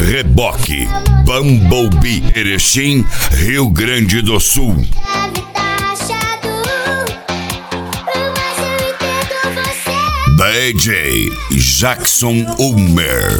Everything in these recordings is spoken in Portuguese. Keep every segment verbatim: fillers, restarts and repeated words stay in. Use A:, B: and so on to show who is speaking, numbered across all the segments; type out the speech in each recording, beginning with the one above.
A: Reboque, Bumblebee, Erechim, Rio Grande do Sul. D J Jackson Ulmer.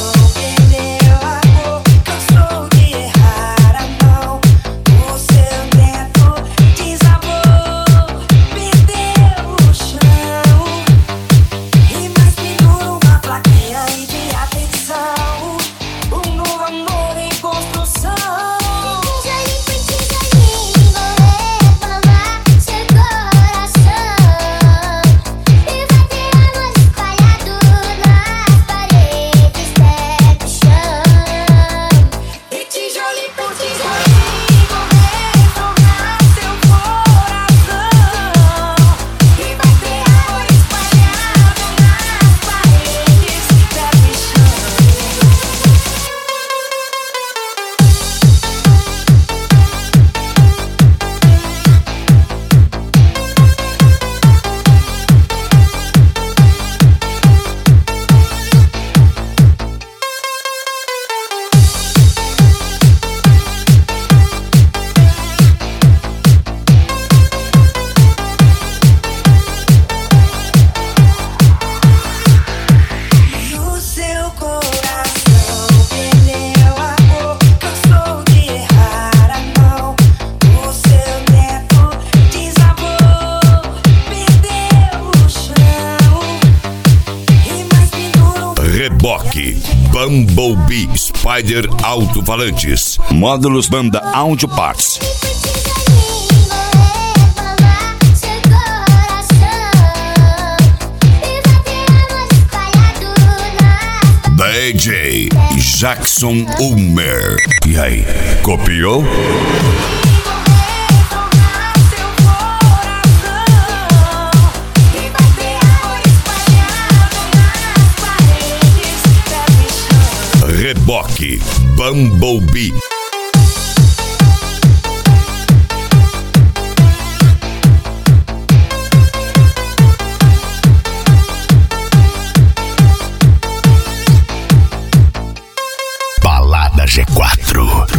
A: Reboque, Bumblebee, Spider Alto-Falantes, módulos banda Audio Parts. D J Jackson Ulmer. E aí, copiou? Reboque, Bumblebee. Balada G quatro.